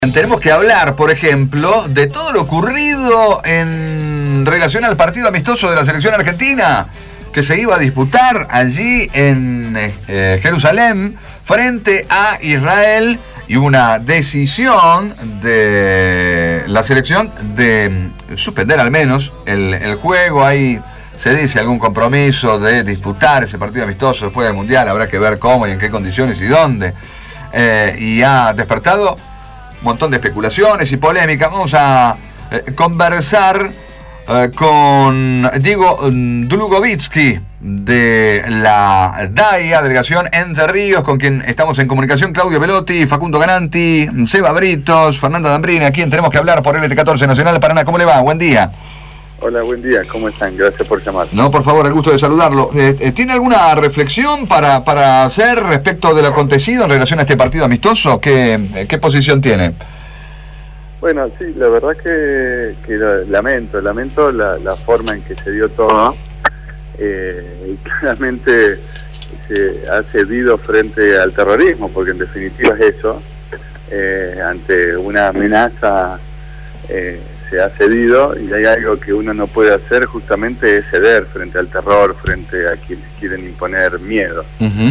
Tenemos que hablar, por ejemplo, de todo lo ocurrido en relación al partido amistoso de la selección argentina que se iba a disputar allí en Jerusalén frente a Israel, y una decisión de la selección de suspender al menos el juego. Ahí se dice algún compromiso de disputar ese partido amistoso después del Mundial, habrá que ver cómo y en qué condiciones y dónde, y ha despertado un montón de especulaciones y polémicas. Vamos a conversar con Diego Dlugovitsky de la DAIA, Delegación Entre Ríos, con quien estamos en comunicación. Claudio Belotti, Facundo Gananti, Seba Britos, Fernanda D'Ambrini, a quien tenemos que hablar por LT14 Nacional Paraná. ¿Cómo le va? Buen día. Hola, buen día, ¿cómo están? Gracias por llamar. No, por favor, el gusto de saludarlo. ¿Tiene alguna reflexión para hacer respecto de lo acontecido en relación a este partido amistoso? ¿Qué posición tiene? Bueno, sí, la verdad que lamento la forma en que se dio todo. Y claramente se ha cedido frente al terrorismo, porque en definitiva es eso. Ante una amenaza se ha cedido, y hay algo que uno no puede hacer, justamente es ceder frente al terror, frente a quienes quieren imponer miedo.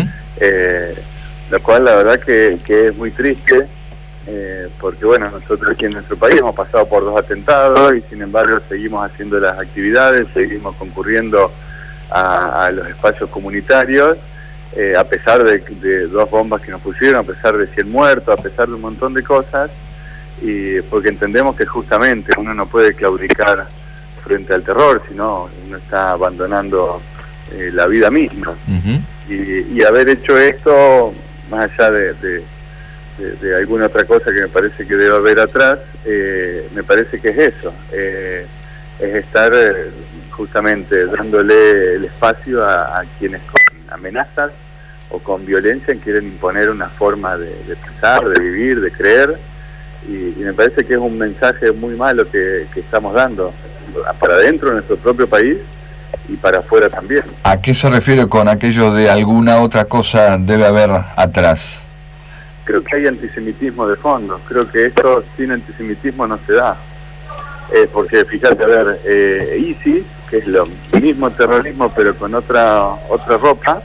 Lo cual la verdad que es muy triste, porque bueno, nosotros aquí en nuestro país hemos pasado por 2 atentados y sin embargo seguimos haciendo las actividades, seguimos concurriendo a los espacios comunitarios, a pesar de 2 bombas que nos pusieron, a pesar de 100 muertos, a pesar de un montón de cosas, y porque entendemos que justamente uno no puede claudicar frente al terror, sino uno está abandonando la vida misma. Y haber hecho esto, más allá de alguna otra cosa que me parece que debe haber atrás, me parece que es eso, es estar justamente dándole el espacio a quienes con amenazas o con violencia quieren imponer una forma de pensar, de vivir, de creer, y me parece que es un mensaje muy malo que estamos dando para adentro de nuestro propio país y para afuera también. ¿A qué se refiere con aquello de alguna otra cosa debe haber atrás? Creo que hay antisemitismo de fondo. Creo que esto sin antisemitismo no se da. Porque fíjate, a ver, ISIS, que es lo mismo terrorismo pero con otra ropa,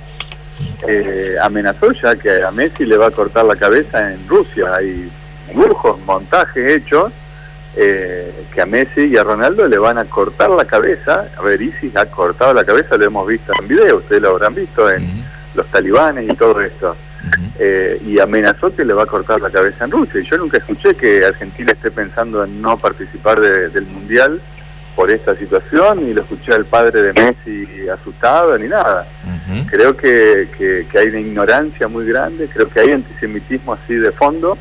amenazó ya que a Messi le va a cortar la cabeza en Rusia. Hay dibujos, montajes hechos que a Messi y a Ronaldo le van a cortar la cabeza. A ver, ISIS ha cortado la cabeza, lo hemos visto en video, ustedes lo habrán visto en los talibanes y todo esto. Y amenazó que le va a cortar la cabeza en Rusia. Y yo nunca escuché que Argentina esté pensando en no participar del Mundial por esta situación, ni lo escuché al padre de Messi asustado, ni nada. Creo que hay una ignorancia muy grande, creo que hay antisemitismo así de fondo,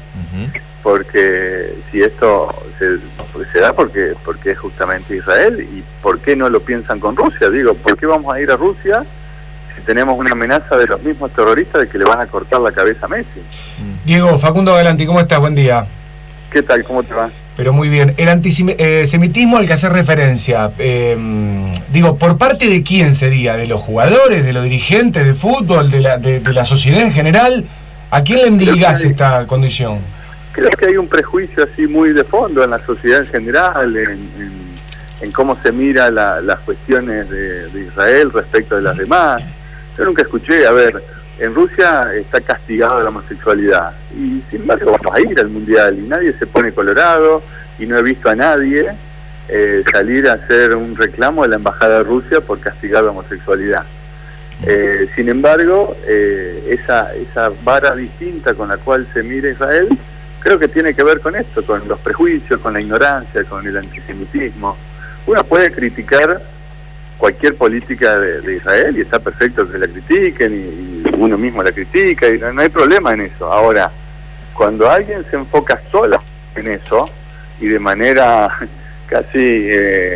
porque si esto se da porque es justamente Israel. ¿Y por qué no lo piensan con Rusia? Digo, ¿por qué vamos a ir a Rusia si tenemos una amenaza de los mismos terroristas de que le van a cortar la cabeza a Messi? Diego, Facundo Galanti, ¿cómo estás? Buen día. ¿Qué tal? ¿Cómo te va? Pero muy bien. El antisemitismo al que hacer referencia, digo, ¿por parte de quién sería? ¿De los jugadores, de los dirigentes de fútbol, de la sociedad en general? ¿A quién le endilgás esta condición? Creo que hay un prejuicio así muy de fondo en la sociedad en general, en cómo se mira las cuestiones de Israel respecto de las demás. Yo nunca escuché, a ver, en Rusia está castigada la homosexualidad, y sin embargo vamos a ir al Mundial y nadie se pone colorado, y no he visto a nadie salir a hacer un reclamo a la embajada de Rusia por castigar la homosexualidad. Sin embargo, esa vara distinta con la cual se mira Israel, creo que tiene que ver con esto, con los prejuicios, con la ignorancia, con el antisemitismo. Uno puede criticar cualquier política de Israel y está perfecto que la critiquen, y uno mismo la critica, y no hay problema en eso. Ahora, cuando alguien se enfoca sola en eso y de manera casi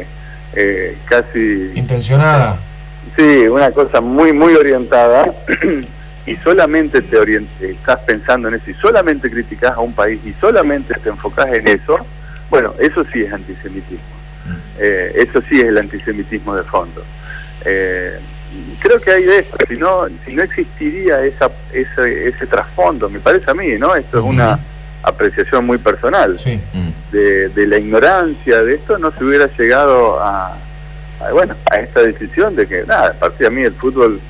intencionada, sí, una cosa muy orientada, y solamente estás pensando en eso, y solamente criticás a un país, y solamente te enfocás en eso, bueno, eso sí es antisemitismo. Eso sí es el antisemitismo de fondo. Creo que hay de esto, si no existiría ese trasfondo, me parece a mí, ¿no? Esto es apreciación muy personal. Sí. De la ignorancia de esto no se hubiera llegado a esta decisión de que, nada, a partir de mí el fútbol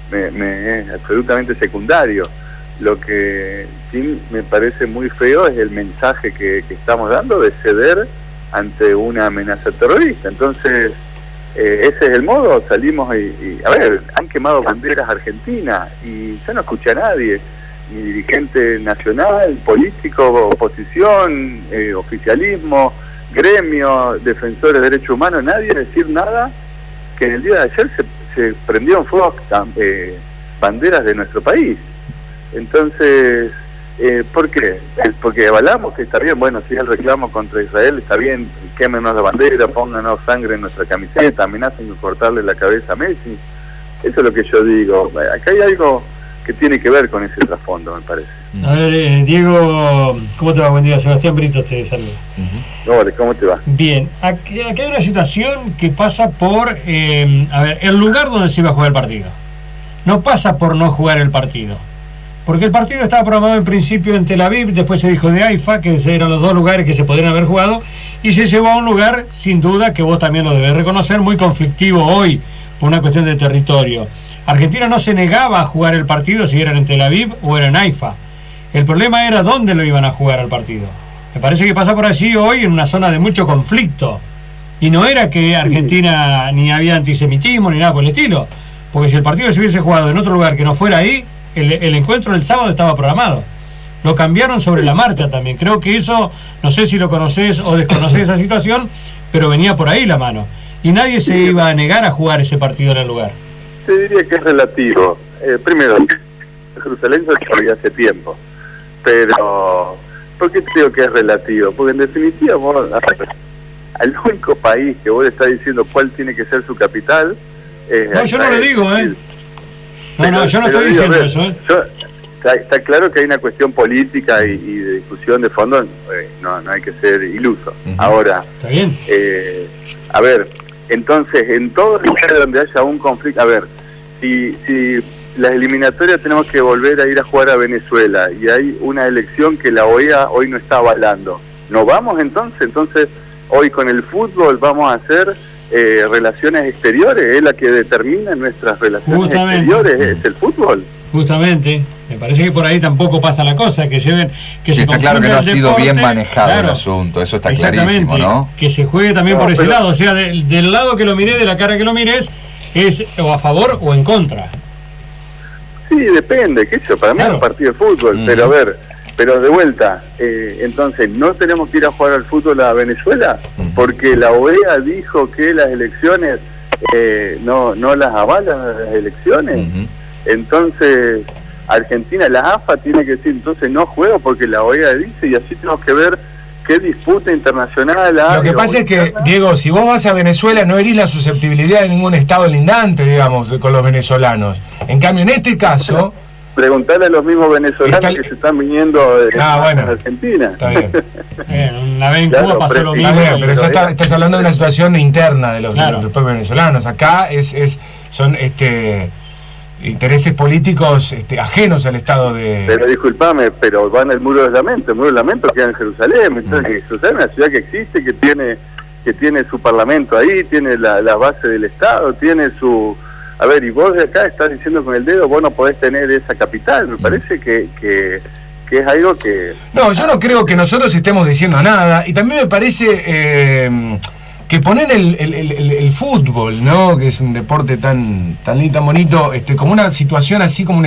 me es absolutamente secundario. Lo que sí me parece muy feo es el mensaje que estamos dando de ceder ante una amenaza terrorista. Entonces, ese es el modo, salimos y a ver, han quemado banderas argentinas y yo no escuché a nadie, ni dirigente nacional, político, oposición, oficialismo, gremio, defensores de derechos humanos, nadie decir nada, que en el día de ayer se prendieron fuego banderas de nuestro país. Entonces, ¿por qué? Porque avalamos que está bien, bueno, si el reclamo contra Israel está bien, quémenos la bandera, pónganos sangre en nuestra camiseta, amenacen con cortarle la cabeza a Messi. Eso es lo que yo digo. Acá hay algo que tiene que ver con ese trasfondo, me parece. A ver, Diego, ¿cómo te va? Buen día. Sebastián Brito te saluda. Hola, ¿cómo te va? Bien, aquí hay una situación que pasa por, el lugar donde se iba a jugar el partido. No pasa por no jugar el partido. Porque el partido estaba programado en principio en Tel Aviv, después se dijo de Haifa, que eran los dos lugares que se podrían haber jugado, y se llevó a un lugar, sin duda, que vos también lo debés reconocer, muy conflictivo hoy, por una cuestión de territorio. Argentina no se negaba a jugar el partido si era en Tel Aviv o era en Haifa. El problema era dónde lo iban a jugar al partido. Me parece que pasa por allí hoy en una zona de mucho conflicto. Y no era que Argentina ni había antisemitismo ni nada por el estilo. Porque si el partido se hubiese jugado en otro lugar que no fuera ahí, el encuentro del sábado estaba programado. Lo cambiaron sobre la marcha también. Creo que eso, no sé si lo conocés o desconocés esa situación, pero venía por ahí la mano. Y nadie se iba a negar a jugar ese partido en el lugar. Te diría que es relativo. Primero, Jerusalén se sabía hace tiempo. Pero, ¿por qué te digo que es relativo? Porque en definitiva, al único país que vos le estás diciendo cuál tiene que ser su capital... no, yo no lo digo, ¿eh? No, yo no estoy diciendo eso, Está claro que hay una cuestión política y de discusión de fondo, no hay que ser iluso. Ahora, está bien. A ver, entonces, en todos los lugares donde haya un conflicto, a ver, si las eliminatorias tenemos que volver a ir a jugar a Venezuela y hay una elección que la OEA hoy no está avalando, ¿no vamos entonces hoy con el fútbol vamos a hacer relaciones exteriores? Es la que determina nuestras relaciones exteriores, es el fútbol. Justamente, me parece que por ahí tampoco pasa la cosa, que se está claro que no ha sido bien manejado el asunto, eso está clarísimo, ¿no? Que se juegue también por ese lado, o sea, del lado que lo mires, de la cara que lo mires, es o a favor o en contra. Sí, depende, qué sé yo, para mí es un partido de fútbol, pero a ver, pero de vuelta, entonces, ¿no tenemos que ir a jugar al fútbol a Venezuela? Porque la OEA dijo que las elecciones no las avalan las elecciones. Entonces, Argentina, la AFA tiene que decir, entonces no juego porque la OEA dice, y así tenemos que ver qué disputa internacional hay. Lo que pasa es que, Diego, si vos vas a Venezuela no herís la susceptibilidad de ningún estado lindante, digamos, con los venezolanos. En cambio, en este caso... Preguntarle a los mismos venezolanos que se están viniendo de Argentina. Está bien. Una vez en Cuba pasó lo mismo. Pero ya estás hablando de una situación interna de los propios venezolanos. Acá son intereses políticos ajenos al Estado de... Pero disculpame, pero van al Muro del Lamento. El Muro del Lamento queda en Jerusalén. Entonces, Jerusalén es una ciudad que existe, que tiene su parlamento ahí, tiene la base del Estado, tiene su... A ver, y vos de acá estás diciendo con el dedo, vos no podés tener esa capital. Me parece que es algo que... No, yo no creo que nosotros estemos diciendo nada. Y también me parece que poner el fútbol, ¿no? Que es un deporte tan lindo, tan bonito, como una situación así como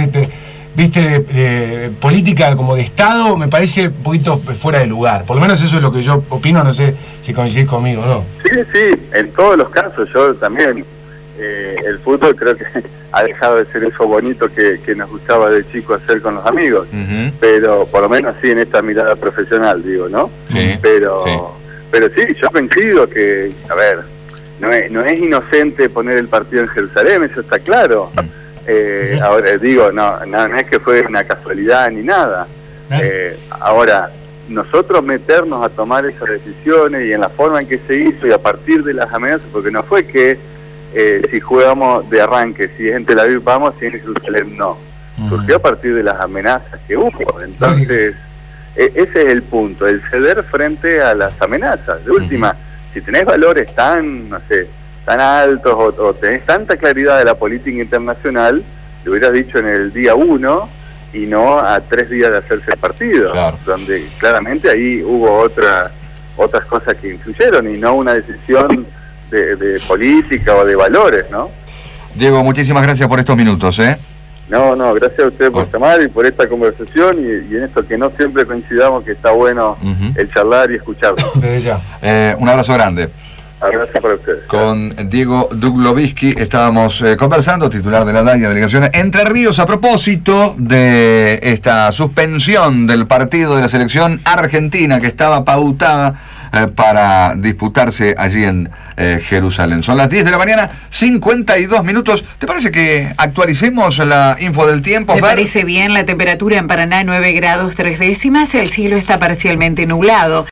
política como de Estado, me parece un poquito fuera de lugar. Por lo menos eso es lo que yo opino, no sé si coincidís conmigo o no. Sí, en todos los casos, yo también... el fútbol creo que ha dejado de ser eso bonito que nos gustaba de chico hacer con los amigos, pero por lo menos sí en esta mirada profesional, digo, ¿no? Pero sí, yo coincido que, a ver, no es inocente poner el partido en Jerusalén, eso está claro. Ahora digo, no es que fue una casualidad ni nada. Ahora, nosotros meternos a tomar esas decisiones y en la forma en que se hizo y a partir de las amenazas, porque no fue que si jugamos de arranque, si es en Tel Aviv vamos, si es en Jerusalén no. Surgió a partir de las amenazas que hubo. Entonces, Ese es el punto, el ceder frente a las amenazas. De última, si tenés valores tan, no sé, tan altos o tenés tanta claridad de la política internacional, lo hubieras dicho en el día 1 y no a 3 días de hacerse el partido, claro, donde claramente ahí hubo otras cosas que influyeron y no una decisión de política o de valores, ¿no? Diego, muchísimas gracias por estos minutos, ¿eh? No, gracias a usted por llamar y por esta conversación y en esto que no siempre coincidamos, que está bueno el charlar y escucharnos. Desde ya. Un abrazo grande. Abrazo para ustedes. Con Diego Dublovsky estábamos conversando, titular de la DAIA, Delegación Entre Ríos, a propósito de esta suspensión del partido de la selección argentina que estaba pautada para disputarse allí en Jerusalén. Son las 10 de la mañana, 52 minutos. ¿Te parece que actualicemos la info del tiempo? Me parece bien. La temperatura en Paraná 9 grados 3 décimas, el cielo está parcialmente nublado.